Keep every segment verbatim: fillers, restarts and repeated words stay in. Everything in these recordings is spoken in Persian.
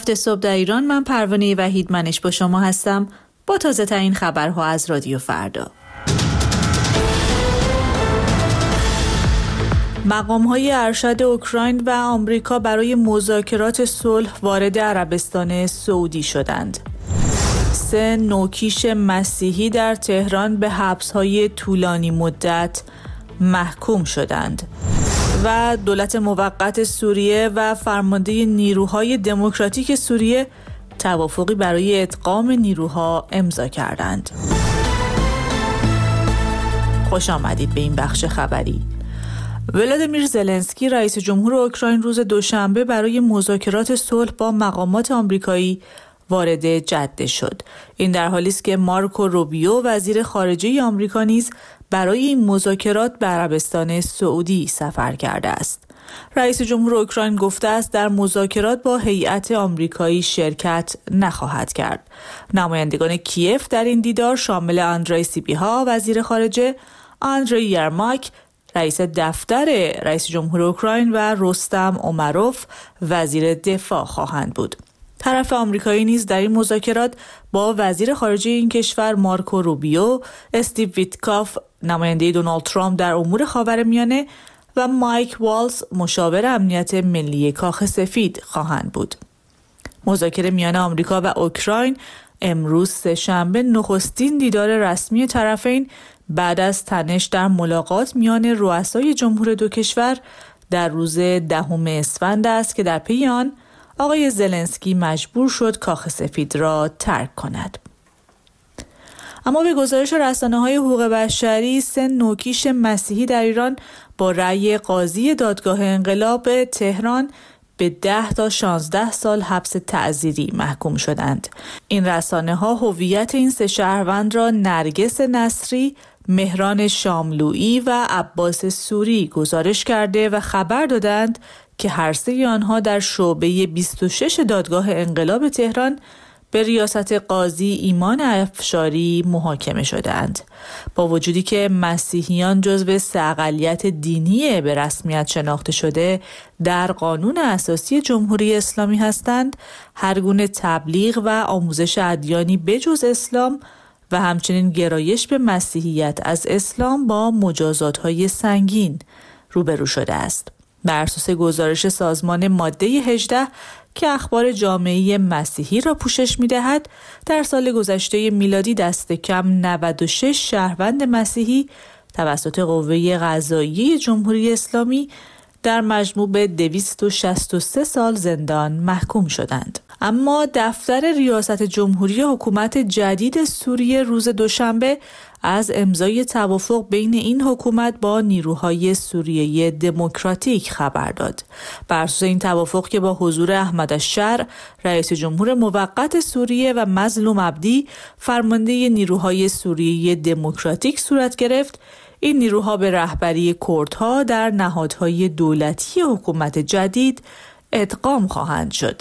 هفت صبح در ایران. من پروانه وحید منش با شما هستم با تازه ترین خبرها از رادیو فردا. مقام‌های ارشد اوکراین و آمریکا برای مذاکرات صلح وارد عربستان سعودی شدند. سه نوکیش مسیحی در تهران به حبس‌های طولانی مدت محکوم شدند و دولت موقت سوریه و فرمانده نیروهای دموکراتیک سوریه توافقی برای ادغام نیروها امضا کردند. خوش آمدید به این بخش خبری. ولادیمیر زلنسکی رئیس جمهور اوکراین روز دوشنبه برای مذاکرات صلح با مقامات آمریکایی وارد جده شد. این در حالی است که مارکو روبیو وزیر خارجه آمریکا نیز برای این مذاکرات به عربستان سعودی سفر کرده است. رئیس جمهور اوکراین گفته است در مذاکرات با هیئت آمریکایی شرکت نخواهد کرد. نمایندگان کیف در این دیدار شامل آندری سیبیها وزیر خارجه، آندری یرماک رئیس دفتر رئیس جمهور اوکراین و رستم اومروف وزیر دفاع خواهند بود. طرف آمریکایی نیز در این مذاکرات با وزیر خارجه این کشور مارکو روبیو، استیو ویتکاف نماینده دونالد ترامپ در امور خاورمیانه و مایک والز مشاور امنیت ملی کاخ سفید خواهند بود. مذاکره میان آمریکا و اوکراین امروز سه‌شنبه نخستین دیدار رسمی طرفین بعد از تنش در ملاقات میان رؤسای جمهور دو کشور در روز دهم اسفند است که در پی آن آقای زلنسکی مجبور شد کاخ سفید را ترک کند. اما به گزارش رسانه‌های حقوق بشری، سه نوکیش مسیحی در ایران با رأی قاضی دادگاه انقلاب تهران به ده تا شانزده سال حبس تعزیری محکوم شدند. این رسانه‌ها هویت این سه شهروند را نرگس نصری، مهران شاملویی و عباس سوری گزارش کرده و خبر دادند که هر سه آنها در شعبه بیست و شش دادگاه انقلاب تهران به ریاست قاضی ایمان افشاری محاکمه شدند. با وجودی که مسیحیان جزو سه اقلیت دینی به رسمیت شناخته شده در قانون اساسی جمهوری اسلامی هستند، هر گونه تبلیغ و آموزش ادیانی بجز اسلام و همچنین گرایش به مسیحیت از اسلام با مجازات‌های سنگین روبرو شده است. بر اساس گزارش سازمان ماده هجده که اخبار جامعه مسیحی را پوشش می‌دهد، در سال گذشته میلادی دست کم نود و شش شهروند مسیحی توسط قوه قضاییه جمهوری اسلامی در مجموع به دویست و شصت و سه سال زندان محکوم شدند. اما دفتر ریاست جمهوری حکومت جدید سوریه روز دوشنبه از امضای توافق بین این حکومت با نیروهای سوریه دموکراتیک خبر داد. بر اساس این توافق که با حضور احمد الشرع رئیس جمهور موقت سوریه و مظلوم عبدی فرمانده نیروهای سوریه دموکراتیک صورت گرفت، این نیروها به رهبری کردها در نهادهای دولتی حکومت جدید ادغام خواهند شد.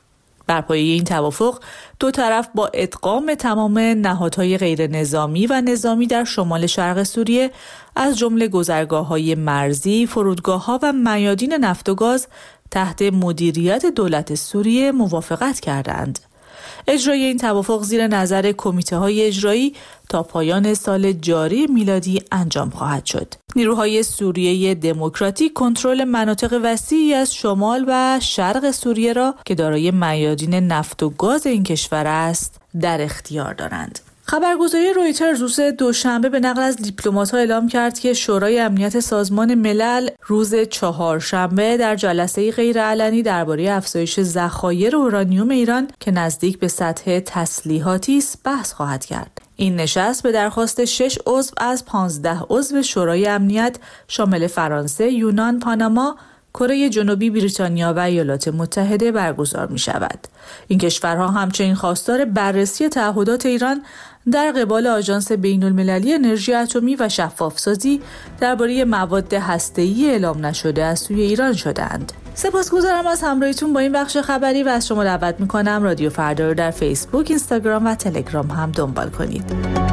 بر پایه این توافق دو طرف با ادغام تمام نهادهای غیر نظامی و نظامی در شمال شرق سوریه از جمله گذرگاه‌های مرزی، فرودگاه‌ها و میادین نفت و گاز تحت مدیریت دولت سوریه موافقت کردند. اجرای این توافق زیر نظر کمیته‌های اجرایی تا پایان سال جاری میلادی انجام خواهد شد. نیروهای سوریه دموکراتیک کنترل مناطق وسیعی از شمال و شرق سوریه را که دارای میادین نفت و گاز این کشور است در اختیار دارند. خبرگزاری رویترز روز دوشنبه به نقل از دیپلمات‌ها اعلام کرد که شورای امنیت سازمان ملل روز چهارشنبه در جلسه غیرعلنی درباره افزایش ذخایر اورانیوم ایران که نزدیک به سطح تسلیحاتی است بحث خواهد کرد. این نشست به درخواست شش عضو از پانزده عضو شورای امنیت شامل فرانسه، یونان، پاناما، کره جنوبی، بریتانیا و ایالات متحده برگزار می شود. این کشورها همچنین خواستار بررسی تعهدات ایران در قبال آژانس بین‌المللی انرژی اتمی و شفافسازی درباره مواد هسته‌ای اعلام نشده از سوی ایران شدند. سپاسگزارم از همراهیتون با این بخش خبری و از شما دعوت می‌کنم رادیو فردا رو در فیسبوک، اینستاگرام و تلگرام هم دنبال کنید.